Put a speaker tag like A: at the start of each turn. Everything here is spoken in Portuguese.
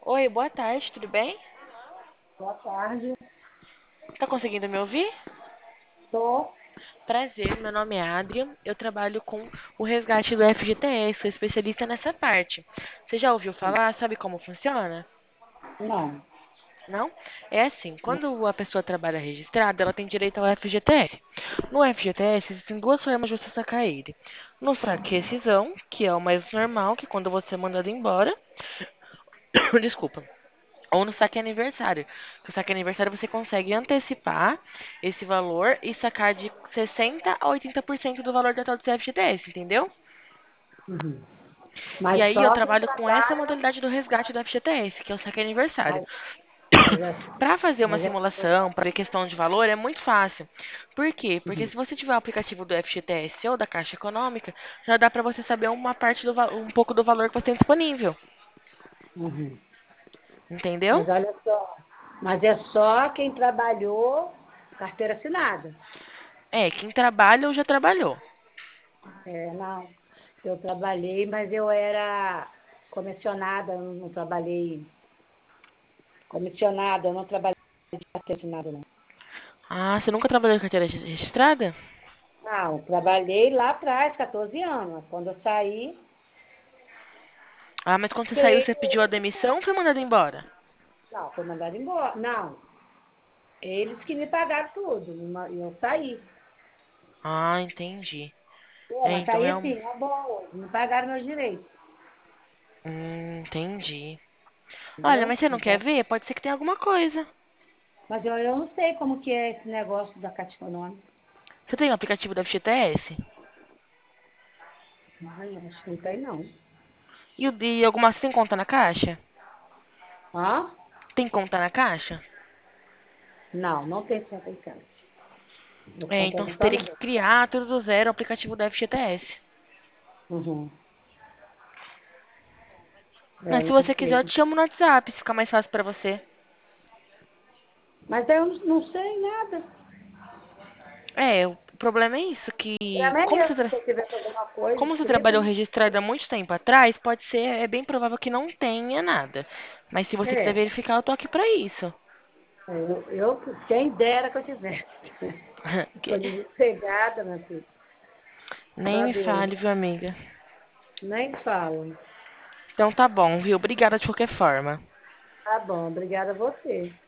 A: Oi, boa tarde, tudo bem?
B: Boa tarde.
A: Tá conseguindo me ouvir?
B: Tô.
A: Prazer, meu nome é Adria. Eu trabalho com o resgate do FGTS, sou especialista nessa parte. Você já ouviu falar? Sabe como funciona?
B: Não.
A: Não? É assim,
B: Não.
A: quando a pessoa trabalha registrada, ela tem direito ao FGTS. No FGTS, existem duas formas de você sacar ele. No saque rescisão, que é o mais normal, que é quando você é mandado embora. Desculpa. Ou no saque aniversário. No saque aniversário você consegue antecipar esse valor e sacar de 60 a 80% do valor total do seu FGTS, entendeu?
B: Uhum.
A: E
B: Mas
A: aí eu
B: só quem
A: trabalho com essa
B: trabalha.
A: modalidade do resgate do FGTS, que é o saque aniversário.
B: Mas, mas, é,
A: Para fazer uma
B: mas é.
A: simulação, para ver questão de valor, é muito fácil. Por quê? Porque
B: Uhum.
A: se você tiver o aplicativo do FGTS ou da Caixa Econômica, já dá para você saber uma parte um pouco do valor que você tem disponível.
B: Uhum.
A: Entendeu?
B: Mas olha só. Mas é só quem trabalhou carteira assinada.
A: É, quem trabalha ou já trabalhou.
B: É, não. Eu trabalhei, mas eu era comissionada, eu não trabalhei comissionada, eu não trabalhei de carteira assinada, não.
A: Ah, você nunca trabalhou em carteira registrada?
B: Não, trabalhei lá atrás, 14 anos. Quando eu saí,
A: Ah, mas quando você saiu,
B: porque
A: você pediu a demissão ou foi mandado embora?
B: não, foi mandado embora. Não, eles que me pagaram tudo, e eu saí.
A: Ah, entendi.
B: Pô,
A: É,
B: mas
A: então
B: saí
A: é um...
B: assim, na boa, me pagaram meus direitos,
A: Entendi. Olha,
B: entendeu?
A: mas você não quer
B: Então,
A: ver? Pode ser que tenha alguma coisa.
B: mas eu não sei como que é esse negócio da Caixa Econômica.
A: Você tem o aplicativo da FGTS?
B: Ai, acho que não tem, não.
A: E alguma... Você tem conta na Caixa?
B: Hã?
A: Tem conta na Caixa?
B: Não, não tem conta em casa. Eu
A: É,
B: compro
A: então você
B: no
A: teria que
B: Salvador.
A: criar tudo do zero o aplicativo da FGTS.
B: Uhum. É,
A: Mas se
B: não
A: você quiser, eu
B: sei.
A: te chamo no WhatsApp, fica mais fácil pra você.
B: Mas eu não sei nada.
A: É, o problema é isso, que
B: Pra mim
A: como você,
B: mesmo, se eu tivesse alguma coisa
A: como você
B: escrita,
A: trabalhou
B: né?
A: registrado há muito tempo atrás, pode ser, é bem provável que não tenha nada. Mas se você quiser
B: É,
A: verificar, eu tô aqui pra isso.
B: quem dera que eu tivesse. Tô
A: Que-
B: desempregada, minha filha.
A: Nem
B: Só
A: me
B: Deus.
A: fale, viu, amiga?
B: Nem falo.
A: Então tá bom, viu? Obrigada de qualquer forma.
B: Tá bom, obrigada a você.